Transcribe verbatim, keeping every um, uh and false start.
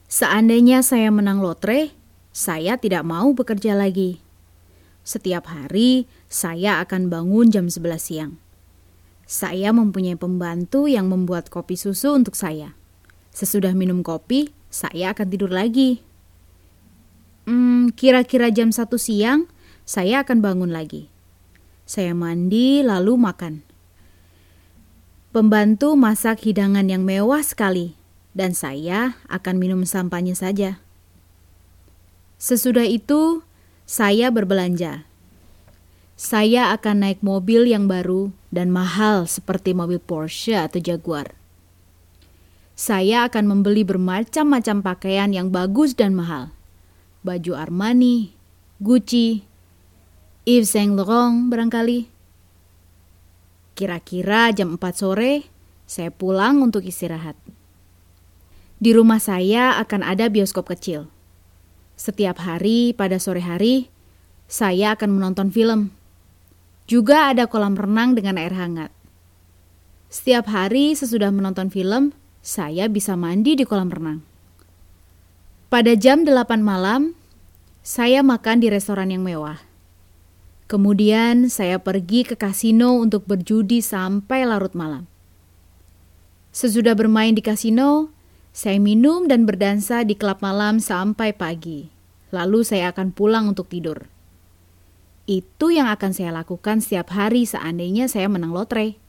Seandainya saya menang lotre, saya tidak mau bekerja lagi. Setiap hari, saya akan bangun jam sebelas siang. Saya mempunyai pembantu yang membuat kopi susu untuk saya. Sesudah minum kopi, saya akan tidur lagi. Hmm, kira-kira jam satu siang, saya akan bangun lagi. Saya mandi lalu makan. Pembantu masak hidangan yang mewah sekali, dan saya akan minum sampahnya saja. Sesudah itu, saya berbelanja. Saya akan naik mobil yang baru dan mahal seperti mobil Porsche atau Jaguar. Saya akan membeli bermacam-macam pakaian yang bagus dan mahal. Baju Armani, Gucci, Yves Saint Laurent barangkali. Kira-kira jam empat sore, saya pulang untuk istirahat. Di rumah saya akan ada bioskop kecil. Setiap hari pada sore hari, saya akan menonton film. Juga ada kolam renang dengan air hangat. Setiap hari sesudah menonton film, saya bisa mandi di kolam renang. Pada jam delapan malam, saya makan di restoran yang mewah. Kemudian saya pergi ke kasino untuk berjudi sampai larut malam. Sesudah bermain di kasino, saya minum dan berdansa di klub malam sampai pagi. Lalu saya akan pulang untuk tidur. Itu yang akan saya lakukan setiap hari seandainya saya menang lotre.